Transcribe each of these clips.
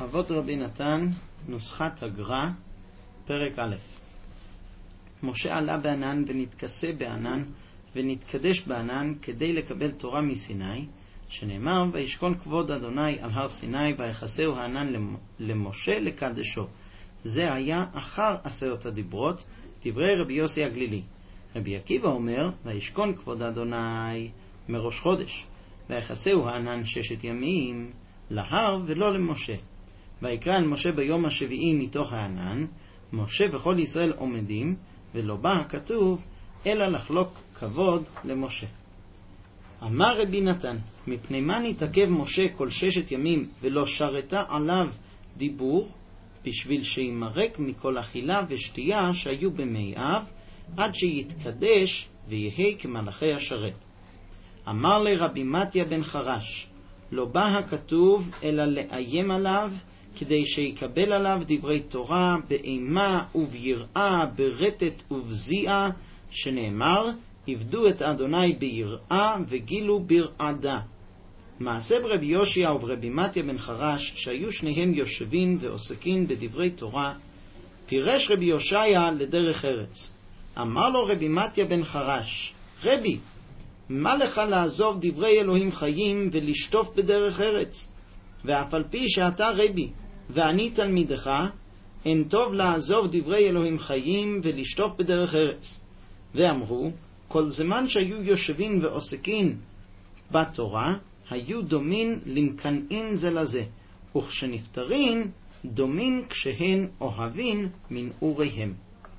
אבות רבי נתן, נוסחת הגר"א, פרק א'. משה עלה בענן ונתכסה בענן ונתקדש בענן כדי לקבל תורה מסיני, שנאמר, וישכון כבוד אדוני על הר סיני ויחסהו הענן למשה לקדשו. זה היה אחר 10 הדיברות, דברי רבי יוסי הגלילי. רבי עקיבא אומר, וישכון כבוד אדוני מראש חודש, ויחסהו הענן 6 ימים להר ולא למשה. ויקרא אל משה ביום השביעי מתוך הענן, משה וכל ישראל עומדים, ולא בא הכתוב אלא לחלוק כבוד למשה. אמר רבי נתן, מפני מה נתעכב משה כל 6 ימים ולא שרתה עליו דיבור, בשביל שימרק מכל אכילה ושתייה שהיו במי אב, עד שיתקדש ויהי כמלאכי השרת. אמר לרבי מתיה בן חרש, לא בא הכתוב אלא לאיים עליו, כדי שיקבל עליו דברי תורה באימה וביראה, ברטט ובזיעה, שנאמר, עבדו את אדוני ביראה וגילו ברעדה. מעשה ברבי יושיע וברבי מתיה בן חרש, שהיו שניהם יושבים ועוסקים בדברי תורה, פירש רבי יושע לדרך ארץ. אמר לו רבי מתיה בן חרש, רבי, מה לך לעזוב דברי אלוהים חיים ולשטוף בדרך ארץ? ואף על פי שאתה רבי ואני תלמידך, אין טוב לעזוב דברי אלוהים חיים ולשטוף בדרך ארץ. ואמרו, כל זמן שהיו יושבים ועוסקים בתורה, היו דומין למקנאים זה לזה, וכשנפטרין דומין כשהן אוהבין מנעוריהם.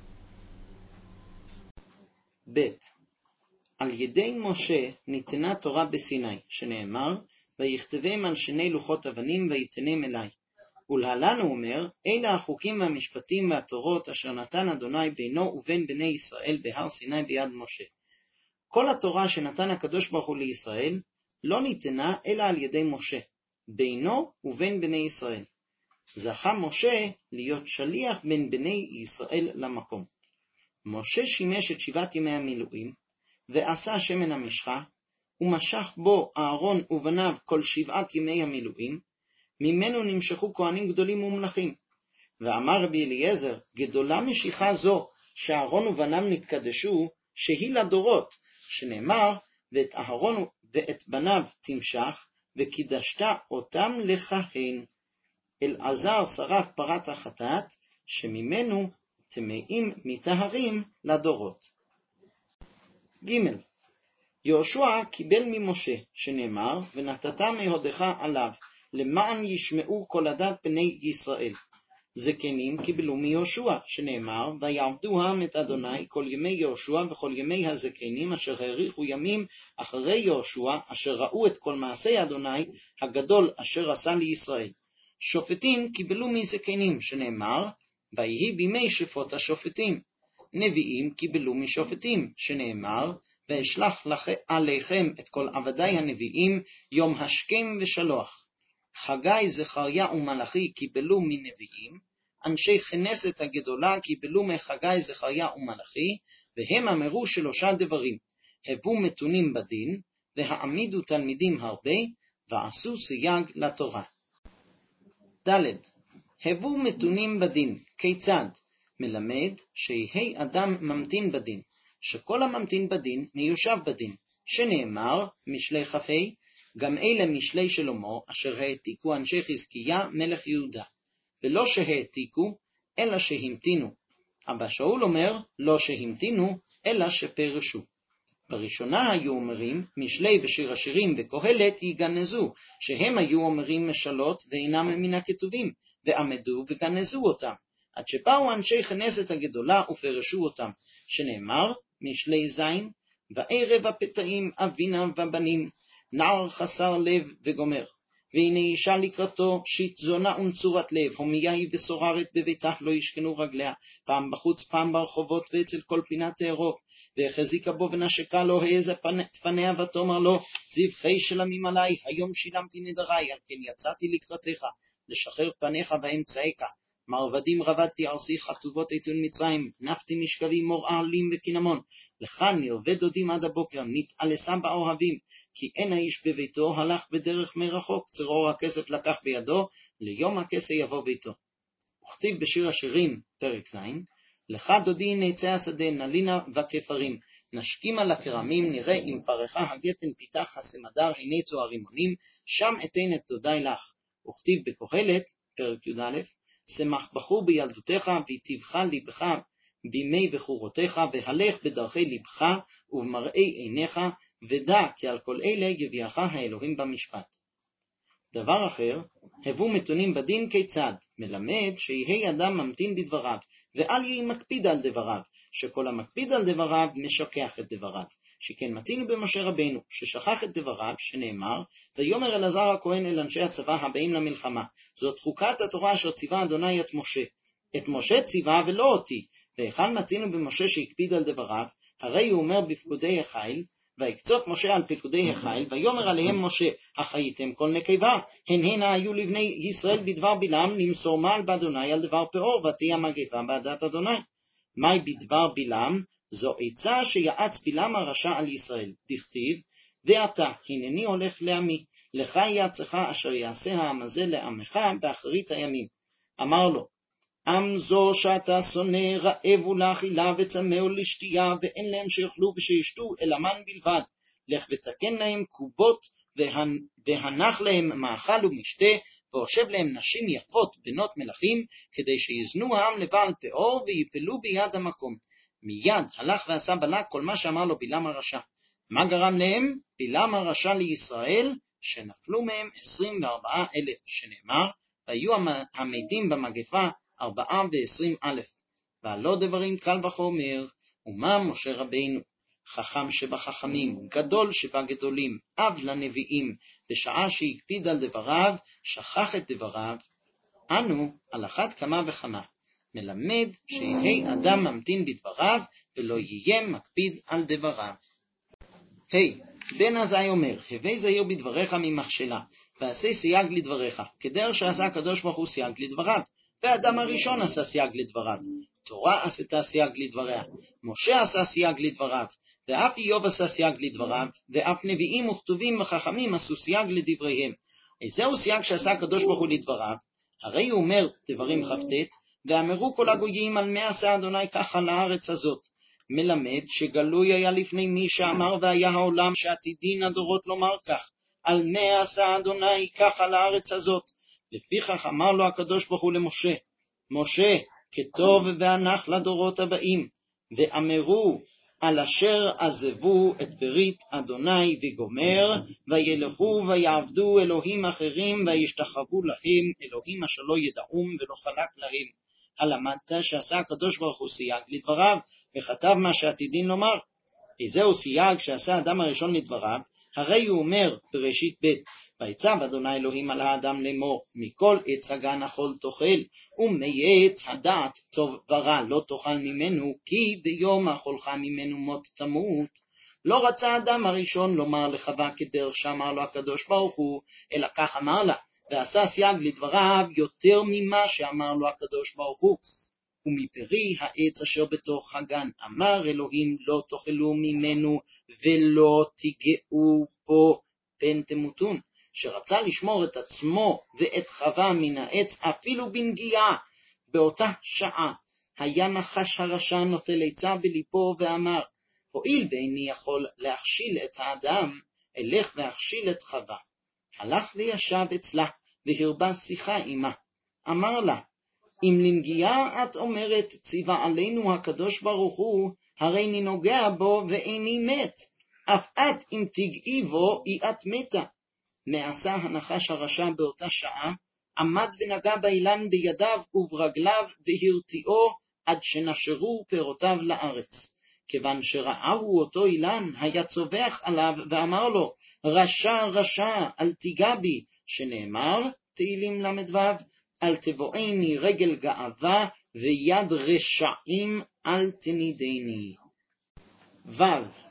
ב' על ידי משה ניתנה תורה בסיני, שנאמר, ויכתבם על 2 לוחות אבנים ויתנם אלי. ולהלן הוא אומר, אלה החוקים והמשפטים והתורות אשר נתן אדוני בינו ובין בני ישראל בהר סיני ביד משה. כל התורה שנתן הקדוש ברוך הוא לישראל לא ניתנה אלא על ידי משה, בינו ובין בני ישראל. זכה משה להיות שליח בין בני ישראל למקום. משה שימש את 7 ימי המילואים, ועשה שמן המשחה, ומשך בו אהרון ובניו כל 7 ימי המילואים, ממנו נמשכו כהנים גדולים ומלכים. ואמר רבי אליעזר, גדולה משיכה זו שאהרון ובניו נתקדשו, שהיא לדורות, שנאמר, ואת אהרון ואת בניו תמשך, וקידשת אותם לכהן. אלעזר שרף פרת החטאת, שממנו טמאים מטהרים לדורות. ג' יהושע קיבל ממשה, שנאמר, ונתת מהודך עליו, למען ישמעו כל עדת בני ישראל. זקנים קיבלו מיהושע, שנאמר, ויעבדו העם את אדוני כל ימי יהושע וכל ימי הזקנים אשר האריכו ימים אחרי יהושע, אשר ראו את כל מעשי אדוני הגדול אשר עשה לישראל. שופטים קיבלו מזקנים, שנאמר, ויהי בימי שפוט השופטים. נביאים קיבלו משופטים, שנאמר, ואשלח עליכם את כל עבדי הנביאים יום השכם ושלוח. חגי, זכריה ומלאכי קיבלו מנביאים, אנשי כנסת הגדולה קיבלו מחגי, זכריה ומלאכי, והם אמרו 3 דברים, הבו מתונים בדין, והעמידו תלמידים הרבה, ועשו סייג לתורה. ד' הבו מתונים בדין, כיצד? מלמד שיהי אדם ממתין בדין, שכל הממתין בדין מיושב בדין, שנאמר, משלי כ"ה, גם אלה משלי שלמה, אשר העתיקו אנשי חזקיה מלך יהודה, ולא שהעתיקו, אלא שהמתינו. אבא שאול אומר, לא שהמתינו, אלא שפרשו. בראשונה היו אומרים, משלי ושיר השירים וקהלת יגנזו, שהם היו אומרים משלות ואינם מן הכתובים, ועמדו וגנזו אותם, עד שבאו אנשי כנסת הגדולה ופרשו אותם, שנאמר, משלי זין, וערב הפתאים אבינה ובנים, נער חסר לב וגומר, והנה אישה לקראתו, שית זונה ונצורת לב, הומיה היא וסוררת בביתה לא ישכנו רגליה, פעם בחוץ פעם ברחובות ואצל כל פינת תערוב, והחזיקה בו ונשקה לו, העזה פניה ותאמר לו, זבחי שלמים עלי, היום שילמתי נדרי, על כן יצאתי לקראתך, לשחרר פניך ואמצעיך, מרבדים רבדתי ארסי חטובות עיתון מצרים, נפתי משכבי מור עלים וקינמון, לכאן נרווה דודים עד הבוקר, נתעלסה באוהבים, כי אין האיש בביתו, הלך בדרך מרחוק, צרור הכסף לקח בידו, ליום הכסה יבוא ביתו. וכתיב בשיר השירים, פרק ז', לך דודי נעצי השדה, נלינה וכפרים, נשכים על הכרמים, נראה אם פרחה הגפן פיתח הסמדר, הניצו הרימונים, שם אתן את דודי לך. וכתיב בקהלת, פרק י"א, שמח בחור בילדותך, ויטיבך לבך בימי בחורותיך, והלך בדרכי לבך ובמראי עיניך, ודע כי על כל אלה יביאך האלוהים במשפט. דבר אחר, הבו מתונים בדין כיצד, מלמד שיהי אדם ממתין בדבריו, ואל יהי מקפיד על דבריו, שכל המקפיד על דבריו משכח את דבריו. שכן מצינו במשה רבינו, ששכח את דבריו, שנאמר, ויאמר אלעזר הכהן אל אנשי הצבא הבאים למלחמה, זאת חוקת התורה אשר ציווה אדוני את משה. את משה ציווה ולא אותי, והיכן מצינו במשה שהקפיד על דבריו, הרי הוא אומר בפקודי החיל, ויקצוף משה על פקודי החיל, ויאמר עליהם משה, החייתם כל נקבה, הן היו לבני ישראל בדבר בלעם, למסור מעל באדוני על דבר פאור, ותהיה מגפה בעדת אדוני. מהי בדבר בלעם? זו עצה שיעץ בלעם הרשע על ישראל, דכתיב, ואתה, הנני הולך לעמי, לך יעצך אשר יעשה העם הזה לעמך באחרית הימים. אמר לו, עם זו שאתה שונא רעב ולאכילה וצמא ולשתייה, ואין להם שיאכלו ושישתו אלא מן בלבד. לך ותקן להם קובות, והנח להם מאכל ומשתה, והושב להם נשים יפות בנות מלכים, כדי שיזנו העם לבעל פאור ויפלו ביד המקום. מיד הלך ועשה בלק כל מה שאמר לו בלעם הרשע. מה גרם להם? בלעם הרשע לישראל, שנפלו מהם 24,000, שנאמר, והיו המתים במגפה 24,000. והלא דברים קל וחומר, ומה משה רבינו? חכם שבחכמים, גדול שבגדולים, אב לנביאים, בשעה שהקפיד על דבריו, שכח את דבריו. אנו על אחת כמה וכמה, מלמד שיהי אדם ממתין בדבריו, ולא יהיה מקפיד על דבריו. בן עזאי אומר, הווי זהיר בדבריך ממכשלה, ועשה סייג לדבריך, כדרך שעשה הקדוש ברוך הוא סייג לדבריו, ואדם הראשון עשה סייג לדבריו. תורה עשתה סייג לדבריה, משה עשה סייג לדבריו, ואף איוב עשה סייג לדבריו, ואף נביאים וכתובים וחכמים עשו סייג לדבריהם. איזהו סייג שעשה הקדוש ברוך הוא לדבריו? הרי הוא אומר דברים כ"ט, ואמרו כל הגויים על מה עשה אדוני ככה לארץ הזאת. מלמד שגלוי היה לפני מי שאמר והיה העולם, שעתידין הדורות לומר כך, על מה עשה אדוני ככה לארץ הזאת. לפיכך אמר לו הקדוש ברוך הוא למשה, משה, כתוב והנח לדורות הבאים, ואמרו על אשר עזבו את ברית אדוני וגומר, וילכו ויעבדו אלוהים אחרים, וישתחוו להם אלוהים אשר לא ידעום ולא חלק להם. הלמדת שעשה הקדוש ברוך הוא סייג לדבריו, וכתב מה שעתידין לומר. איזהו סייג שעשה האדם הראשון לדבריו? הרי הוא אומר בראשית ב', ויצב אדוני אלוהים על האדם לאמור, מכל עץ הגן אכול תאכל, ומעץ הדעת טוב ורע לא תאכל ממנו, כי ביום אכולך ממנו מות תמות. לא רצה האדם הראשון לומר לחווה כדרך שאמר לו הקדוש ברוך הוא, אלא כך אמר לה, ועשה סייג לדבריו יותר ממה שאמר לו הקדוש ברוך הוא. ומפרי העץ אשר בתוך הגן אמר אלוהים לא תאכלו ממנו ולא תיגעו בו פן תמותון. שרצה לשמור את עצמו ואת חווה מן העץ אפילו בנגיעה. באותה שעה היה נחש הרשע נוטל עצה בליבו ואמר, הואיל ואיני יכול להכשיל את האדם, אלך והכשיל את חווה. הלך וישב אצלה והרבה שיחה עמה. אמר לה, אם לנגיעה את אומרת ציווה עלינו הקדוש ברוך הוא, הרי אני נוגע בו ואיני מת, אף את אם תגעי בו היא את מתה. מעשה הנחש הרשע באותה שעה, עמד ונגע באילן בידיו וברגליו והרתיעו עד שנשרו פירותיו לארץ. כיוון שראהו אותו אילן, היה צובח עליו ואמר לו, רשע רשע אל תיגע בי, שנאמר תהילים למדו, אל תבואני רגל גאווה ויד רשעים אל תנידני.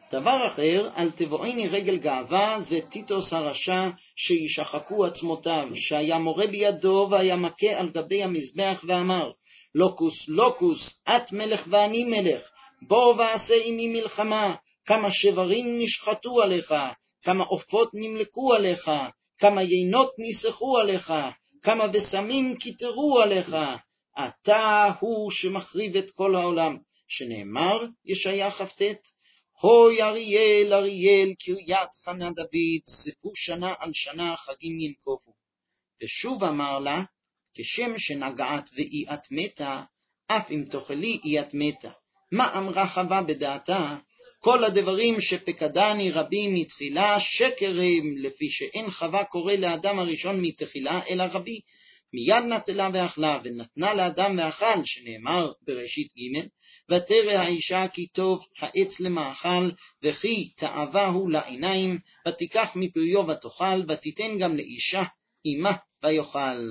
דבר אחר, על תבואני רגל גאווה, זה טיטוס הרשע שישחקו עצמותיו, שהיה מורה בידו והיה מכה על גבי המזבח ואמר, לוקוס, לוקוס, את מלך ואני מלך, בוא ועשה עמי מלחמה, כמה שברים נשחטו עליך, כמה עופות נמלקו עליך, כמה יינות ניסחו עליך, כמה בסמים כיתרו עליך, אתה הוא שמחריב את כל העולם, שנאמר, ישעיה כ"ט, הוי אריאל, אריאל, קריית חנה דוד, ספו שנה על שנה חגים ינקופו. ושוב אמר לה, כשם שנגעת ואי את מתה, אף אם תאכלי אי את מתה. מה אמרה חווה בדעתה? כל הדברים שפקדני רבי מתחילה שקר הם, לפי שאין חווה קורא לאדם הראשון מתחילה אלא רבי. מיד נטלה ואכלה, ונתנה לאדם ואכל, שנאמר בראשית ג' ותרא האישה כי טוב העץ למאכל, וכי תאווה הוא לעיניים, ותיקח מפריו ותאכל, ותיתן גם לאישה אמה ויאכל.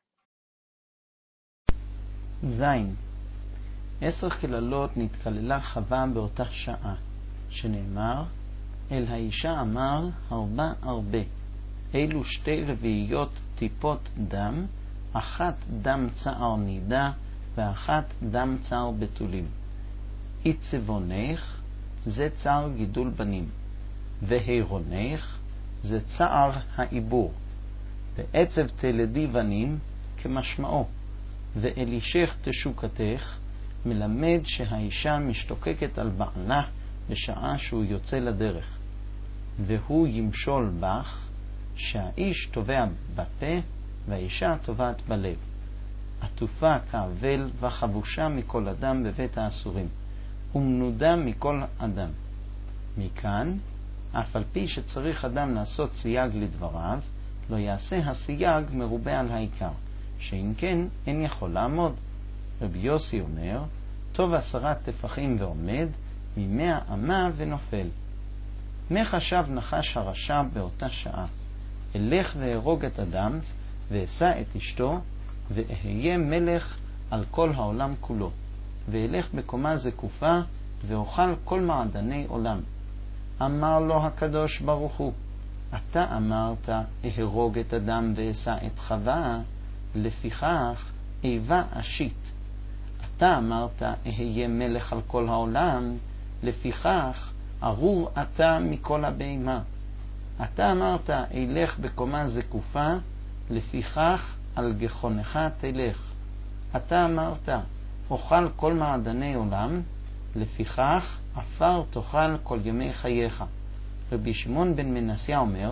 זין 10 קללות נתקללה חווה באותה שעה, שנאמר, אל האישה אמר הרבה. אלו 2 רביעיות טיפות דם, 1 דם צער נידה, ו1 דם צער בתולים. עיצבונך זה צער גידול בנים, והירונך זה צער העיבור. ועצב תלדי בנים כמשמעו, ואלישך תשוקתך, מלמד שהאישה משתוקקת על בעלה בשעה שהוא יוצא לדרך. והוא ימשול בך, שהאיש תובע בפה והאישה תובעת בלב. עטופה כאבל וחבושה מכל אדם בבית האסורים, ומנודה מכל אדם. מכאן, אף על פי שצריך אדם לעשות סייג לדבריו, לא יעשה הסייג מרובה על העיקר, שאם כן אין יכול לעמוד. רבי יוסי אומר, טוב 10 טפחים ועומד, 100 אמה ונופל. מה חשב נחש הרשע באותה שעה? אלך וארוג את אדם, ואשא את אשתו, ואהיה מלך על כל העולם כולו, ואלך בקומה זקופה, ואוכל כל מעדני עולם. אמר לו הקדוש ברוך הוא, אתה אמרת, אהרוג את אדם ואשא את חווה, לפיכך איבה אשית. אתה אמרת, אהיה מלך על כל העולם, לפיכך ארור אתה מכל הבהמה. אתה אמרת, אלך בקומה זקופה, לפיכך על גחונך תלך. אתה אמרת, אוכל כל מעדני עולם, לפיכך עפר תאכל כל ימי חייך. רבי שמעון בן מנסיה אומר,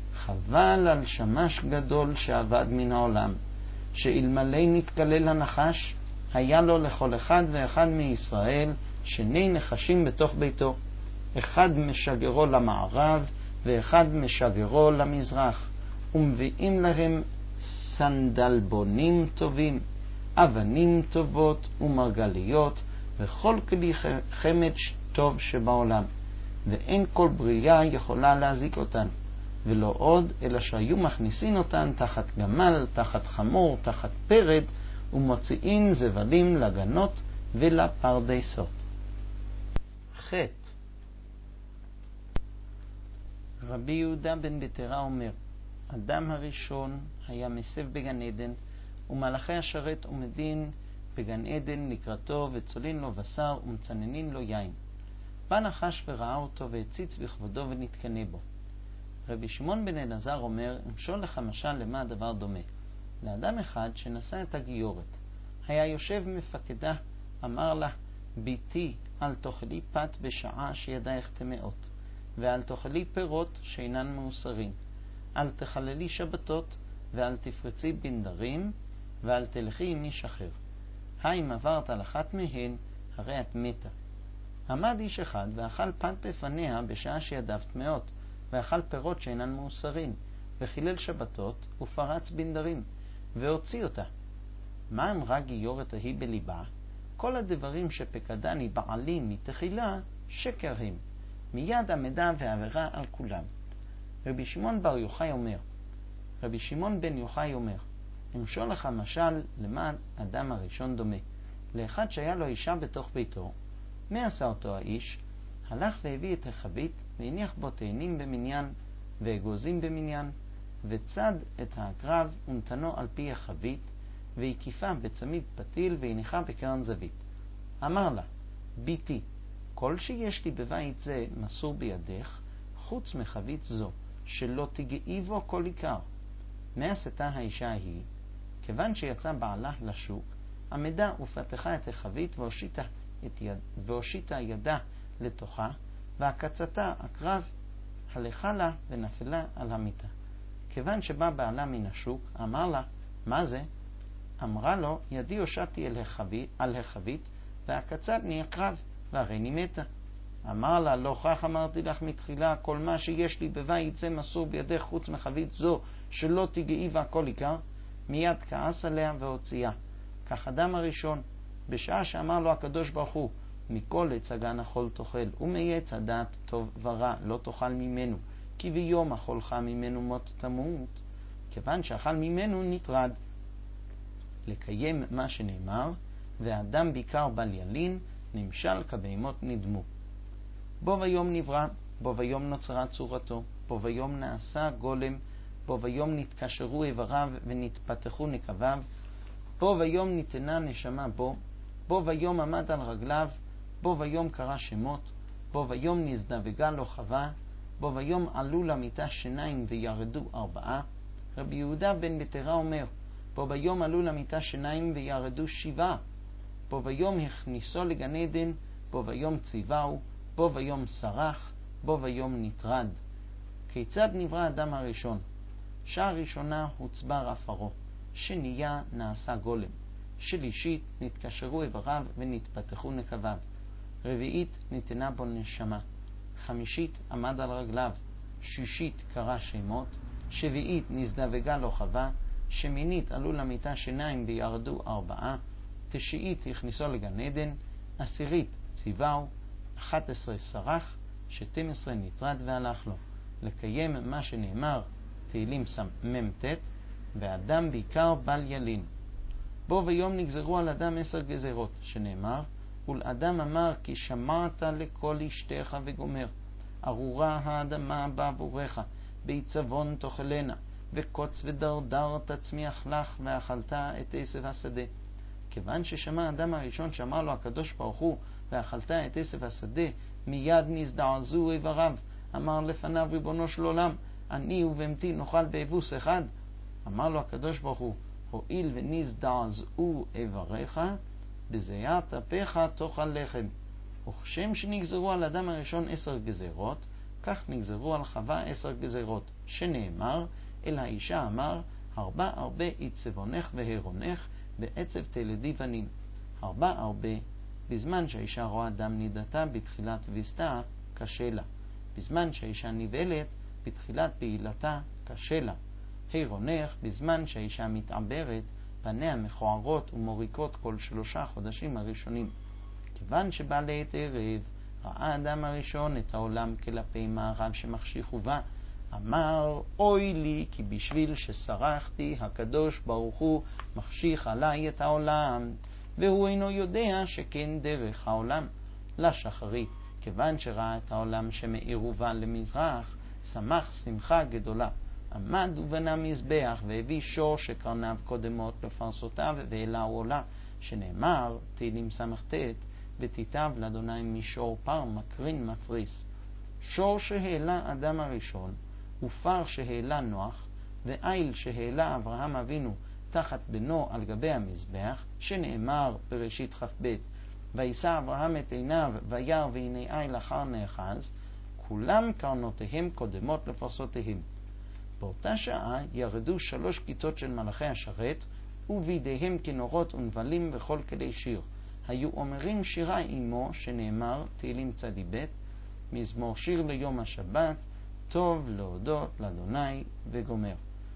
חבל על שמש גדול שעבד מן העולם, שאלמלא נתקלל הנחש, היה לו לכל אחד ואחד מישראל 2 נחשים בתוך ביתו, אחד משגרו למערב ואחד משגרו למזרח, ומביאים להם סנדלבונים טובים, אבנים טובות ומרגליות, וכל כלי חמד טוב שבעולם, ואין כל בריאה יכולה להזיק אותן, ולא עוד אלא שהיו מכניסין אותן תחת גמל, תחת חמור, תחת פרד, ומוציאים זבלים לגנות ולפרדסות. ח' רבי יהודה בן בתרה אומר, אדם הראשון היה מסב בגן עדן, ומלאכי השרת עומדין בגן עדן לקראתו, וצולין לו בשר ומצננין לו יין. בא נחש וראה אותו והציץ בכבודו ונתקנה בו. רבי שמעון בן אלעזר אומר, אמשול לך משל למה הדבר דומה. לאדם אחד שנשא את הגיורת, היה יושב מפקדה, אמר לה, ביתי, אל תאכלי פת בשעה שידייך טמאות, ואל תאכלי פירות שאינן מאוסרים, אל תחללי שבתות, ואל תפרצי בנדרים, ואל תלכי עם איש אחר. אם עברת על אחת מהן, הרי את מתה. עמד איש אחד ואכל פת בפניה בשעה שידיו טמאות, ואכל פירות שאינן מאוסרים, וחילל שבתות ופרץ בנדרים, והוציא אותה. מה אמרה גיורת ההיא בליבה? כל הדברים שפקדני בעלי מתחילה שקר הם, מיד עמדה ועבירה על כולם. רבי שמעון בן יוחאי אומר, אמשול לך משל למה אדם הראשון דומה. לאחד שהיה לו אישה בתוך ביתו, מה עשה אותו האיש? הלך והביא את החבית, והניח בו תאנים במניין, ואגוזים במניין, וצד את העקרב ונתנו על פי החבית, והקיפה בצמיד פתיל, והניחה בקרן זווית. אמר לה, ביתי, כל שיש לי בבית זה מסור בידך, חוץ מחבית זו, שלא תגעי בו כל עיקר. מה עשתה האישה ההיא? כיוון שיצא בעלה לשוק, עמדה ופתחה את החבית והושיטה ידה לתוכה, והקצתה עקרב, הלכה לה ונפלה על המיטה. כיוון שבא בעלה מן השוק, אמר לה, מה זה? אמרה לו, ידי הושטתי על החבית, והקצת נעקרב, והרי מתה. אמר לה, לא כך אמרתי לך מתחילה, כל מה שיש לי בבית זה מסור בידך חוץ מחבית זו, שלא תגעי בה כל עיקר. מיד כעס עליה והוציאה. כך אדם הראשון, בשעה שאמר לו הקדוש ברוך הוא, מכל עץ הגן אכול תאכל, ומעץ הדעת טוב ורע לא תאכל ממנו, כי ביום אכולך ממנו מות תמות. כיוון שאכל ממנו נטרד. לקיים מה שנאמר, והאדם בעיקר בל ילין, נמשל כבהמות נדמו. בו ויום נברא, בו ויום נוצרה צורתו, בו ויום נעשה גולם, בו ויום נתקשרו איבריו ונתפתחו נקביו, בו ויום ניתנה נשמה בו, בו ויום עמד על רגליו, בו ויום קרא שמות, בו ויום נזדווגה לו חווה, בו ויום עלו למיטה שיניים וירדו 4. רבי יהודה בן בתרה אומר, בו ויום עלו למיטה שיניים וירדו 7. בו ויום הכניסו לגן עדן, בו ויום ציווהו, בו ויום שרח, בו ויום נטרד. כיצד נברא אדם הראשון? שעה ראשונה הוצבר אפרו, שנייה נעשה גולם, שלישית נתקשרו איבריו ונתפתחו נקביו, רביעית ניתנה בו נשמה, חמישית עמד על רגליו, שישית קרא שמות, שביעית נזדווגה לו חווה, שמינית עלו למיטה שיניים וירדו 4, תשיעית הכניסו לגן עדן, 10 ציווהו, 11 שרח, 12 נטרד והלך לו. לקיים מה שנאמר, תהילים מ"ט, ואדם בעיקר בל ילין. בו ויום נגזרו על אדם 10 גזרות, שנאמר, ולאדם אמר כי שמעת לכל אשתך וגומר, ארורה האדמה בעבורך, בעיצבון תאכלנה, וקוץ ודרדר תצמיח לך, ואכלת את עשב השדה. כיוון ששמע האדם הראשון שאמר לו הקדוש ברוך הוא, ואכלת את עשב השדה, מיד נזדעזעו איבריו. אמר לפניו ריבונו של עולם, אני ובהמתי נאכל באבוס אחד. אמר לו הקדוש ברוך הוא, הואיל ונזדעזעו איבריך, בזיעת אפיך תאכל לחם. וכשם שנגזרו על אדם הראשון 10 גזרות, כך נגזרו על חווה 10 גזרות, שנאמר, אל האישה אמר, הרבה עיצבונך והרונך, בעצב תלדי בנים. הרבה, בזמן שהאישה רואה דם נידתה בתחילת ויסתה, קשה לה. בזמן שהאישה נבלת, בתחילת פעילתה, קשה לה. הרונך, בזמן שהאישה מתעברת, פניה מכוערות ומוריקות כל 3 חודשים הראשונים. כיוון שבא לעת ערב, ראה האדם הראשון את העולם כלפי מערב שמחשיך ובא. אמר, אוי לי, כי בשביל ששרחתי, הקדוש ברוך הוא מחשיך עליי את העולם, והוא אינו יודע שכן דרך העולם. לשחרית, כיוון שראה את העולם שמאיר ובא למזרח, שמח שמחה גדולה. עמד ובנה מזבח, והביא שור שקרניו קודמות לפרסותיו, ואלה עולה, שנאמר, תהילים ס"ט, ותיטב לאדוני משור פר מקרין מפריס. שור שהעלה אדם הראשון, ופר שהעלה נוח, ואיל שהעלה אברהם אבינו תחת בנו על גבי המזבח, שנאמר בראשית כ"ב, וישא אברהם את עיניו וירא והנה איל אחר נאחז, כולם קרנותיהם קודמות לפרסותיהם. באותה שעה ירדו 3 כיתות של מלאכי השרת, ובידיהם כנורות ונבלים וכל כלי שיר. היו אומרים שירה עמו, שנאמר, תהילים צ"ב, מזמור שיר ליום השבת, טוב להודות לאדוני וגומר.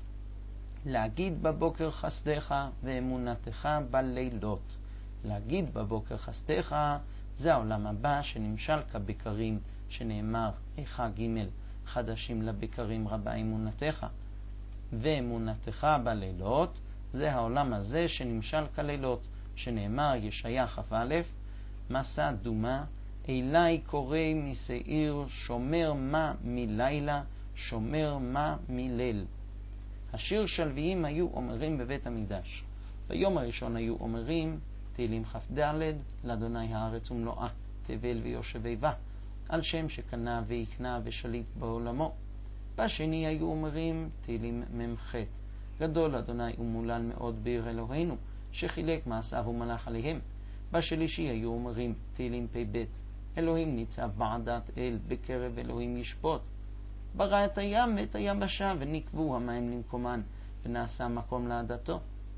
להגיד בבוקר חסדך ואמונתך בלילות. להגיד בבוקר חסדך זה העולם הבא שנמשל כבקרים, שנאמר איכה ג' חדשים לבקרים רבה אמונתך. ואמונתך בלילות זה העולם הזה שנמשל כלילות, שנאמר ישעיה כ"א, מסע דומה אלי קורא משעיר, שומר מה מלילה, שומר מה מליל. השיר שלוויים היו אומרים בבית המקדש. ביום הראשון היו אומרים תהילים כ"ד, לאדוני הארץ ומלואה, תבל ויושבי בה, על שם שקנה ויקנה ושליט בעולמו. בשני היו אומרים תהילים מ"ח, גדול אדוני ומולל מאוד בעיר אלוהינו, שחילק מעשיו ומלך עליהם. בשלישי היו אומרים תהילים פ"ב, אלוהים ניצב בעדת אל, בקרב אלוהים ישפוט. ברא את הים ואת היבשה, ונקבו המים למקומן, ונעשה מקום לעדתו.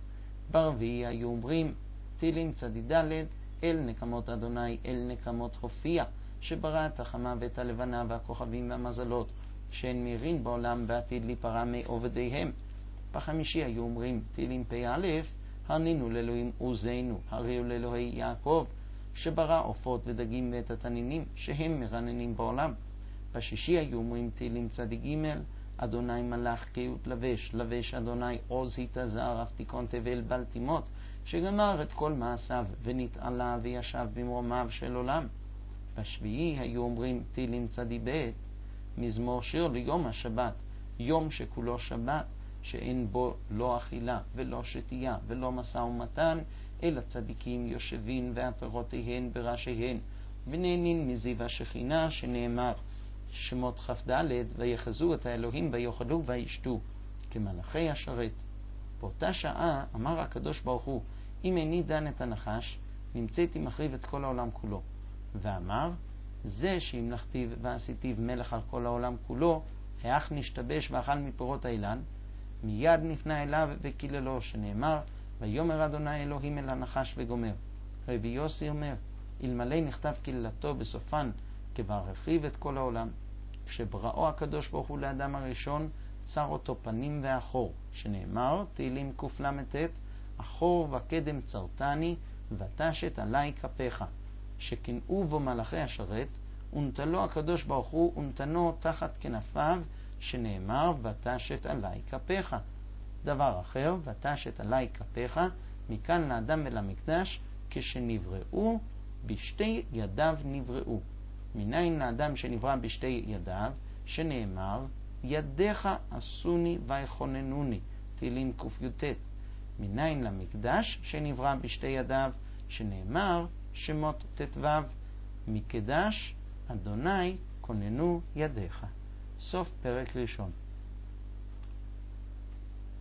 ברביעי היו אומרים תהילים צ"ד, אל נקמות אדוני, אל נקמות הופיע, שברא את החמה ואת הלבנה והכוכבים והמזלות, שאין מירין בעולם ועתיד להיפרע מעובדיהם. בחמישי היו אומרים תהילים פ"א, הרנינו לאלוהים עוזנו, הריעו לאלוהי יעקב, שברא עופות ודגים ואת התנינים, שהם מרננים בעולם. בשישי היו אומרים תהילים צ"ג, אדוני מלך גאות לבש, לבש אדוני עוז התאזר, אף תיכון תבל בל תימות, שגמר את כל מעשיו ונתעלה וישב במרומיו של עולם. בשביעי היו אומרים תהילים צ"ב, מזמור שיר ליום השבת, יום שכולו שבת, שאין בו לא אכילה ולא שתייה ולא משא ומתן, אלא צדיקים יושבים ועטרותיהן בראשיהן, ונהנין מזיו השכינה, שנאמר שמות כ"ד, ויחזו את האלוהים ויאכלו וישתו כמלאכי השרת. באותה שעה אמר הקדוש ברוך הוא, אם איני דן את הנחש, נמצאתי מחריב את כל העולם כולו. ואמר, זה שהמלכתיו ועשיתיו מלך על כל העולם כולו, האח נשתבש ואכל מפירות האילן, מיד נפנה אליו וקיללו, שנאמר, ויאמר אדוני אלוהים אל הנחש וגומר. רבי יוסי אומר, אלמלא נכתב קללתו בסופן, כבר הרחיב את כל העולם. כשבראו הקדוש ברוך הוא לאדם הראשון, צר אותו פנים ואחור, שנאמר, תהילים קל"ט, אחור וקדם צרתני, ותשת עלי כפיך, שקנאו בו מלאכי השרת, ונטלו הקדוש ברוך הוא ונתנו תחת כנפיו, שנאמר, ותשת עלי כפיך. דבר אחר, ותשת עלי כפיך, מכאן לאדם ולמקדש, כשנבראו, בשתי ידיו נבראו. מניין לאדם שנברא בשתי ידיו, שנאמר, ידיך עשוני ויכוננוני, תהילים ק"ט. מניין למקדש שנברא בשתי ידיו, שנאמר, שמות ט"ו, מקדש אדוני כוננו ידיך. סוף פרק ראשון.